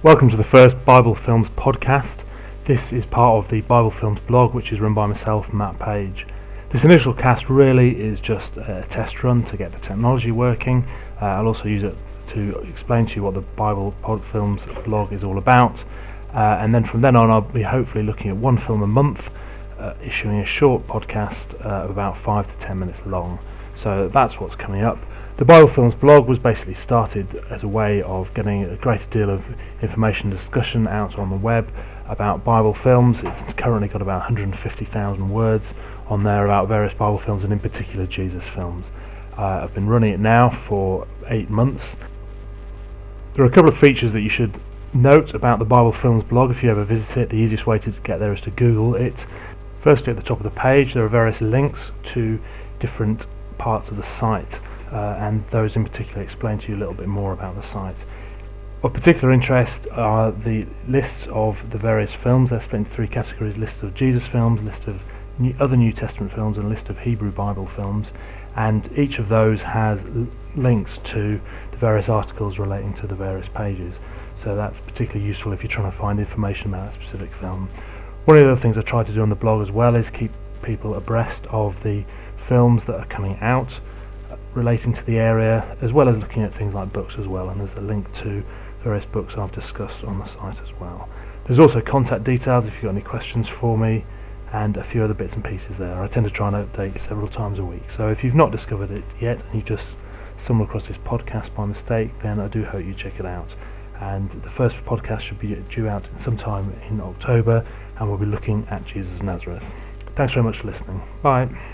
Welcome to the first Bible Films podcast. This is part of the Bible Films blog, which is run by myself, Matt Page. This initial cast really is just a test run to get the technology working. I'll also use it to explain to you what the Bible Films blog is all about. And then from then on, I'll be hopefully looking at one film a month, issuing a short podcast of about 5 to 10 minutes long. So that's what's coming up. The Bible Films blog was basically started as a way of getting a greater deal of information and discussion out on the web about Bible films. It's currently got about 150,000 words on there about various Bible films and in particular Jesus films. I've been running it now for 8 months. There are a couple of features that you should note about the Bible Films blog if you ever visit it. The easiest way to get there is to Google it. Firstly, at the top of the page there are various links to different parts of the site. And those in particular explain to you a little bit more about the site. Of particular interest are the lists of the various films. They're split into 3 categories: list of Jesus films, list of other New Testament films, and a list of Hebrew Bible films. And each of those has links to the various articles relating to the various pages. So that's particularly useful if you're trying to find information about a specific film. One of the other things I try to do on the blog as well is keep people abreast of the films that are coming out relating to the area, as well as looking at things like books as well, and there's a link to various books I've discussed on the site as well. There's also contact details if you've got any questions for me, and a few other bits and pieces there. I tend to try and update several times a week, so if you've not discovered it yet and you've just stumbled across this podcast by mistake, then I do hope you check it out. And the first podcast should be due out sometime in October, and we'll be looking at Jesus of Nazareth. Thanks very much for listening. Bye.